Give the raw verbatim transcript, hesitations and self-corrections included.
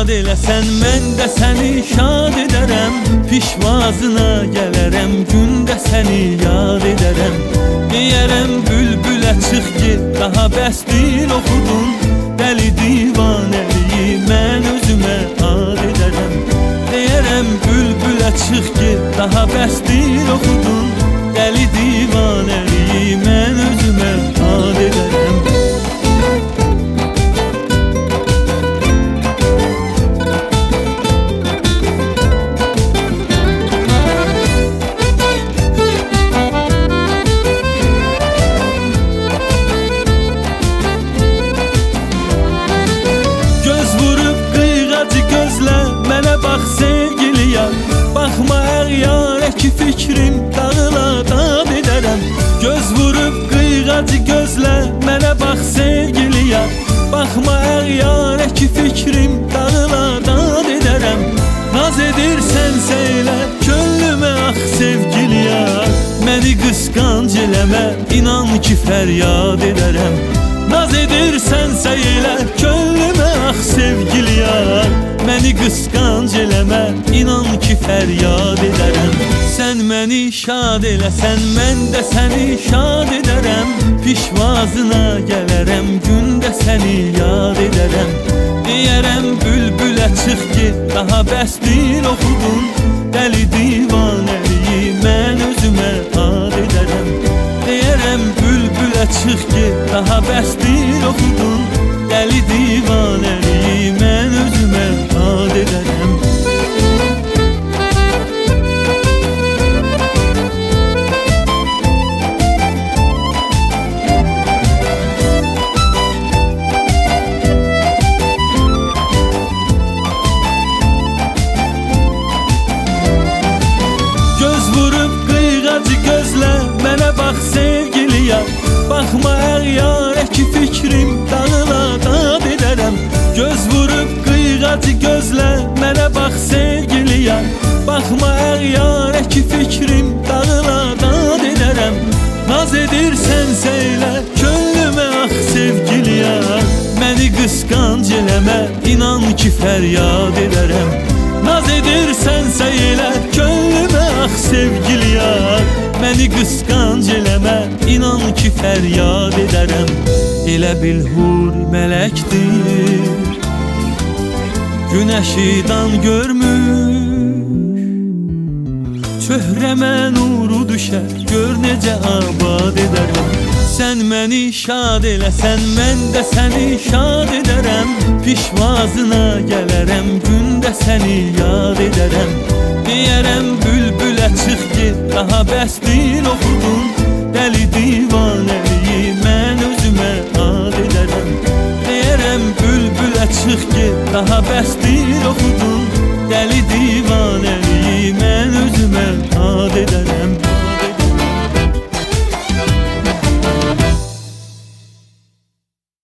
şad eləsən, mən də səni şad edərəm. Pişvazına gələrəm, gündə səni yad edərəm. Deyərəm bülbülə çıx get, daha bəsdir oxudun. Dəli divanəliyi mən özümə ad edərəm. Deyərəm bülbülə çıx get, daha bəsdir oxudun. Dəli divanəliyi mən özümə ad edərəm. Baxma əğyarə ki fikrim dağıla dad edərəm. Göz vurub qıyğacı gözlə, mənə bax sevgiliya. Baxma əğyarə ki fikrim dağıla dad edərəm. Naz edirsənsə elə könlümə ax sevgiliya. Məni qısqanc eləmə, inan ki fəryad edərəm. Naz edirsənsə elə könlümə ax sevgiliya. Məni qısqanc eləmə, inan ki fəryad edərəm. Sən məni şad eləsən, mən də səni şad edərəm. Pişvazına gələrəm, gündə səni yad edərəm. Deyərəm bülbülə çıx get, daha bəsdir oxudun. Dəli divanəliyi mən özümə ad edərəm. Deyərəm bülbülə çıx get, daha bəsdir oxudun. Dəli divanəliyi mən özümə ad edərəm. Göz vurub qıyğacı gözlə, mənə bax sevgiliya. Baxma əğyarə ki fikrim dağıla dad edərəm. Göz vurub qıyğacı gözlə, mənə bax sevgiliya. Baxma əğyarə ki fikrim dağıla dad edərəm. Naz edirsənsə elə könlümə ax sevgiliya. Məni qısqanc eləmə, inan ki fəryad edərəm. Naz edirsənsə elə könlümə ax sevgiliya. Məni qısqanc eləmə, inan ki fəryad edərəm. Elə bil hur mələkdir, günəşi dan görmüş. Çöhrəmə nuru düşər, gör necə abad edərəm. Sən məni şad eləsən, mən də səni şad edərəm. Pişvazına gələrəm, gündə səni yad edərəm. Deyərəm bülbülə çıx get, daha bəsdir oxudun. Dəli divanəliyi mən özümə ad edərəm. Deyərəm bülbülə çıx get, daha bəsdir oxudun. Dəli divanəliyi mən özümə ad edərəm.